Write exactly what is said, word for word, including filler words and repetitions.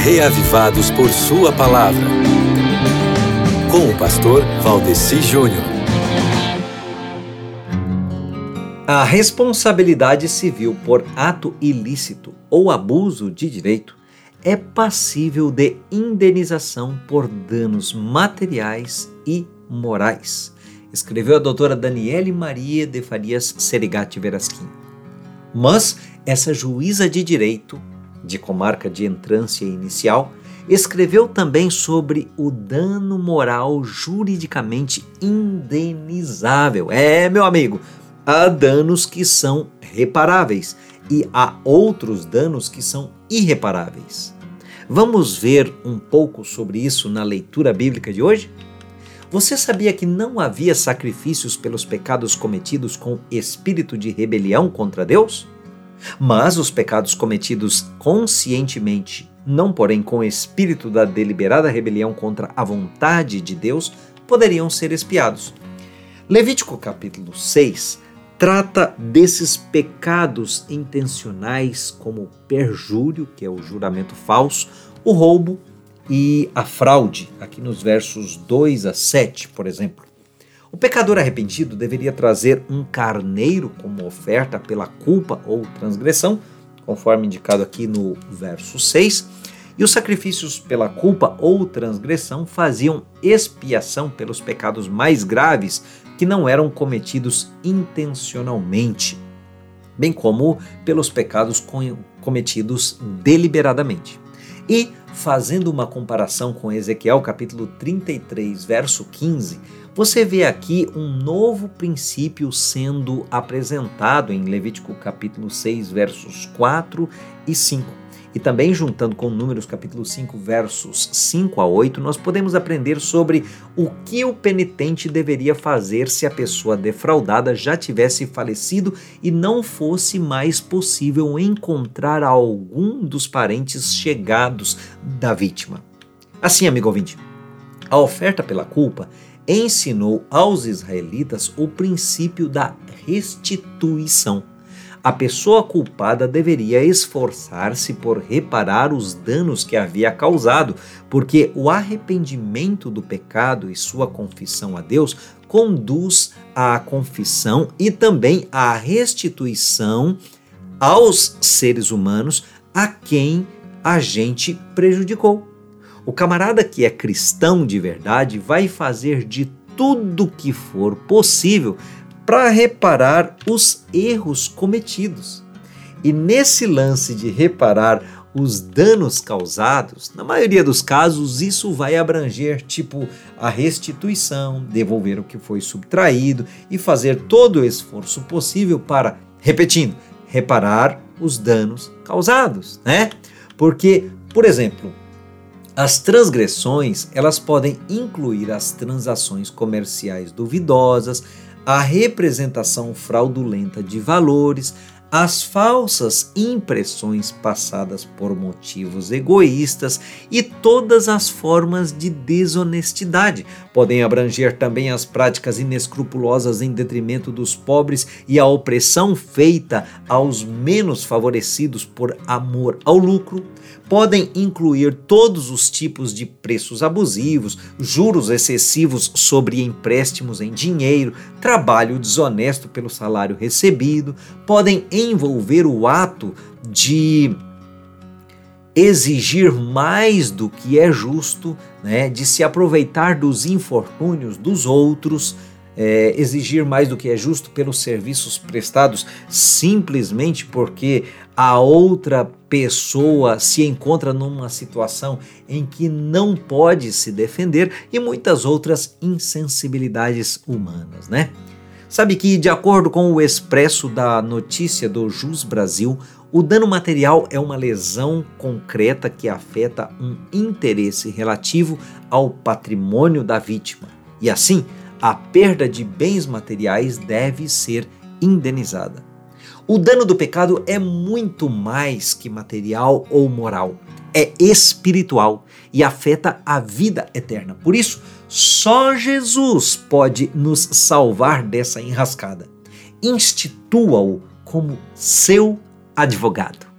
reavivados por sua palavra. Com o pastor Valdeci Júnior. A responsabilidade civil por ato ilícito ou abuso de direito é passível de indenização por danos materiais e morais, escreveu a doutora Daniele Maria de Farias Serigati Verasquim. Mas essa juíza de direito, de comarca de entrância inicial, escreveu também sobre o dano moral juridicamente indenizável. É, meu amigo, há danos que são reparáveis e há outros danos que são irreparáveis. Vamos ver um pouco sobre isso na leitura bíblica de hoje? Você sabia que não havia sacrifícios pelos pecados cometidos com espírito de rebelião contra Deus? Mas os pecados cometidos conscientemente, não porém com espírito da deliberada rebelião contra a vontade de Deus, poderiam ser expiados. Levítico capítulo seis trata desses pecados intencionais como o perjúrio, que é o juramento falso, o roubo e a fraude, aqui nos versos dois a sete, por exemplo. O pecador arrependido deveria trazer um carneiro como oferta pela culpa ou transgressão, conforme indicado aqui no verso seis, e os sacrifícios pela culpa ou transgressão faziam expiação pelos pecados mais graves que não eram cometidos intencionalmente, bem como pelos pecados cometidos deliberadamente. E, fazendo uma comparação com Ezequiel capítulo trinta e três, verso quinze, você vê aqui um novo princípio sendo apresentado em Levítico capítulo seis, versos quatro e cinco. E também juntando com Números capítulo cinco, versos cinco a oito, nós podemos aprender sobre o que o penitente deveria fazer se a pessoa defraudada já tivesse falecido e não fosse mais possível encontrar algum dos parentes chegados da vítima. Assim, amigo ouvinte, a oferta pela culpa ensinou aos israelitas o princípio da restituição. A pessoa culpada deveria esforçar-se por reparar os danos que havia causado, porque o arrependimento do pecado e sua confissão a Deus conduz à confissão e também à restituição aos seres humanos a quem a gente prejudicou. O camarada que é cristão de verdade vai fazer de tudo que for possível para reparar os erros cometidos. E nesse lance de reparar os danos causados, na maioria dos casos isso vai abranger tipo a restituição, devolver o que foi subtraído e fazer todo o esforço possível para, repetindo, reparar os danos causados, né? Porque, por exemplo, as transgressões, elas podem incluir as transações comerciais duvidosas, a representação fraudulenta de valores, as falsas impressões passadas por motivos egoístas e todas as formas de desonestidade. Podem abranger também as práticas inescrupulosas em detrimento dos pobres e a opressão feita aos menos favorecidos por amor ao lucro. Podem incluir todos os tipos de preços abusivos, juros excessivos sobre empréstimos em dinheiro, trabalho desonesto pelo salário recebido. Podem envolver o ato de exigir mais do que é justo, né, de se aproveitar dos infortúnios dos outros, é, exigir mais do que é justo pelos serviços prestados simplesmente porque a outra pessoa se encontra numa situação em que não pode se defender e muitas outras insensibilidades humanas, né? Sabe que, de acordo com o expresso da notícia do Jus Brasil, o dano material é uma lesão concreta que afeta um interesse relativo ao patrimônio da vítima. E assim, a perda de bens materiais deve ser indenizada. O dano do pecado é muito mais que material ou moral. É espiritual e afeta a vida eterna. Por isso, só Jesus pode nos salvar dessa enrascada. Institua-o como seu advogado.